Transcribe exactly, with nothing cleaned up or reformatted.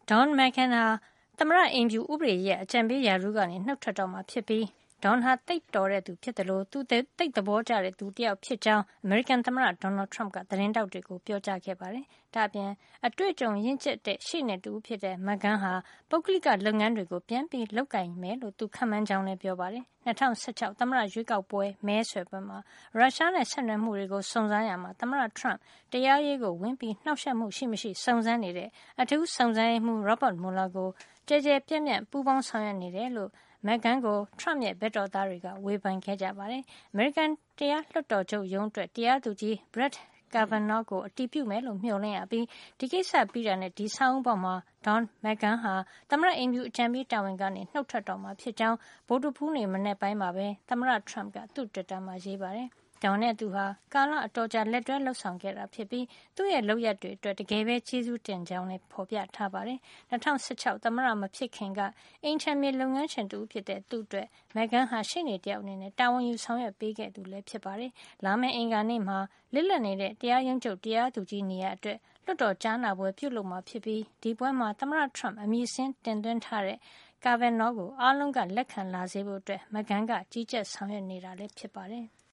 Don McGahn ဟာသမ္မတအိမ်ဖြူဥပဒေရေးအကြံပေးရာထူးကနေနှုတ်ထွက်တော့မှာဖြစ်ပြီး Don ဟာသိပ်တော်တဲ့သူဖြစ်တယ်လို့သူသိပ်သဘောကျတဲ့သူတယောက်ဖြစ်ကြောင်းအမေရိကန်သမ္မတ Donald Trump ကသတင်းထောက်တွေကိုပြောကြားခဲ့ပါတယ်။ဒါ့အပြင်အတွေ့အကြုံရင့်ကျက်တဲ့ရှေ့နေတူဖြစ်တဲ့ McGahn ဟာပုဂ္ဂလိကလုပ်ငန်းတွေကိုပြန်ပြီးလုပ်ကိုင်မယ်လို့သူခန့်မှန်းကြောင်းလည်းပြောပါတယ်။၂၀၁၆သမ္မတရွေးကောက်ပွဲမဲဆွယ်ပွဲမှာရုရှားနဲ့ဆက်နွယ်မှုတွေကိုစုံစမ်းရမှာသမ္မတ Trump တရားရေးကိုဝင်ပြီးနှောက်ယှက်မှုရှိမရှိစုံစမ်းနေတဲ့အထူးစုံစမ်းရေးမှူး Robert Mueller ကိုကျယ်ကျယ်ပြန့်ပြန့်ပူးပေါင်းဆောင်ရွက်နေတယ်လို့McGahn ကို Trump ရဲ့ဘက်တော်သားတွေကဝေဖန်ခဲ့ကြပါတယ်။ အမေရိကန်တရားလွှတ်တော်ချုပ်ရုံးအတွက်တရားသူကြီး Brett Kavanaugh ကိုအတည်ပြုမယ်လို့မျှော်လင့်ရပြီးဒီကိစ္စပြီးတာနဲ့ဒီဆောင်းဦးပေါက်မှာ Don McGahn ဟာသမ္မတအိမ်ဖြူအကြံပေးတာဝန်ကနေနှုတ်ထွက်တော့မှာဖြစ်ကြောင်းဗုဒ္ဓဟူးနေ့မနက်ပိုင်းမှာပဲသမ္မတ Trump ကသူ့ Twitter မှာရေးပါတယ်။ Don နဲ့သူဟာကာလအတော်ကြာလက်တွဲလုပ်ဆောင်ခဲ့တာဖြစ်ပြီးသူ့ရဲ့လုပ်ရပ်တွေအတွက်တကယ်ပဲကျေးဇူးတင်ကြောင်းလည်းဖော်ပြထားပါတယ်။၂၀၁၆သမ္မတမဖြစ်ခင်ကအိမ်ခြံမြေလုပ်ငန်းရှင်တူဖြစ်တဲ့သူ့အတွက် McGahn ဟာရှေ့နေတယောက်အနေနဲ့တာဝန်ယူဆောင်ရွက်ပေးခဲ့သူလည်းဖြစ်ပါတယ်။လာမယ့်အင်္ဂါနေ့မှာလစ်လပ်နေတဲ့တရားရုံးချုပ်တရားသူကြီးနေရာအတွက်လွှတ်တော်ကြားနာပွဲပြုလုပ်မှာဖြစ်ပြီးဒီပွဲမှာသမ္မတ Trump အမည်စာရင်းတင်သွင်းထားတဲ့ Kavanaugh ကိုအားလုံးကလက်ခံလာစေဖို့အတွက် McGahn ကကြီးကြပ်ဆောင်ရွက်နေတာလည်းဖြစ်ပါတယ်။